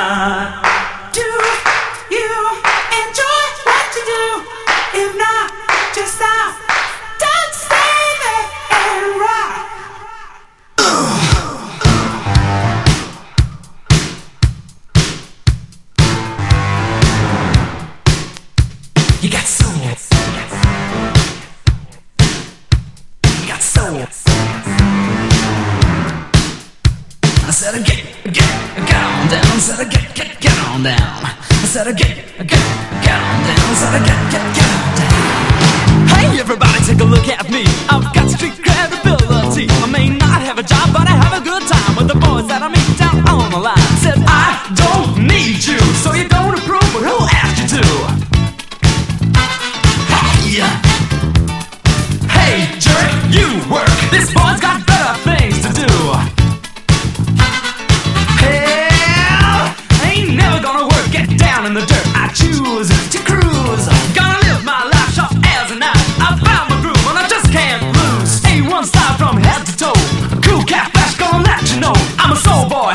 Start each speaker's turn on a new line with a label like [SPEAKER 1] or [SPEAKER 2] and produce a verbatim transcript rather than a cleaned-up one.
[SPEAKER 1] Do you enjoy what you do? If not, just stop. Don't stay there and rock. You got soul. You got soul. I said, get, get, get on down. I said, get, get, get on down. I said, get, get, get on down. I said, get, get, get on down.
[SPEAKER 2] Hey, everybody, take a look at me. I've got street credibility. I may not have a job, but I have a good time with the boys that I meet down on the line. Said, I don't need you, so you don't approve, but who asked you to? Hey, hey, jerk, you work. This boy's got better things to do. In the dirt, I choose to cruise. Gonna live my life sharp as a knife. I found my groove and I just can't lose. A one style from head to toe. A cool cat flash gonna let you know I'm a soul boy.